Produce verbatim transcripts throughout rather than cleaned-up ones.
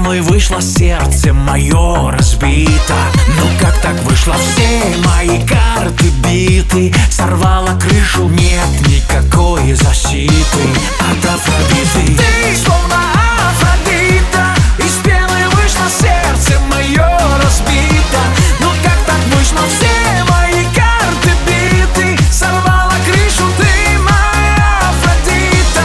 пеной вышло сердце мое разбито. Ну как так вышло, все мои карты биты. Сорвала крышу, нет никакой защиты от Афродиты. Ты словно Афродита, из пены вышло сердце мое разбито. Ну как так вышло, все мои карты биты. Сорвала крышу, ты моя Афродита.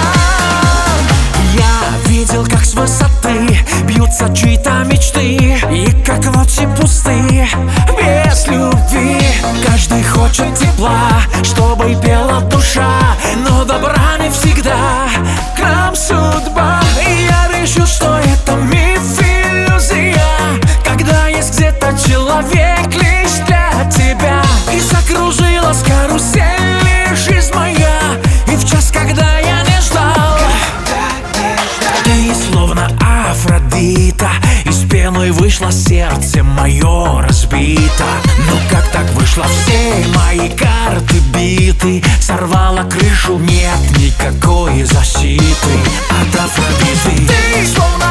Я видел, как с высоты бьются чьи-то мечты, и как ночи пустые без любви. Каждый хочет тепла, чтобы пела душа, но добра не всегда к нам судьба. И я решу, что это миф, иллюзия, когда есть где-то человек лишь для тебя. И закружилась карусель, жизнь моя, и в час, когда я не ждал, ты словно Афродита, из пены вышло сердце мое разбито. Ну как так вышло, все мои карты биты. Сорвала крышу, нет никакой защиты от Афродиты. Ты словно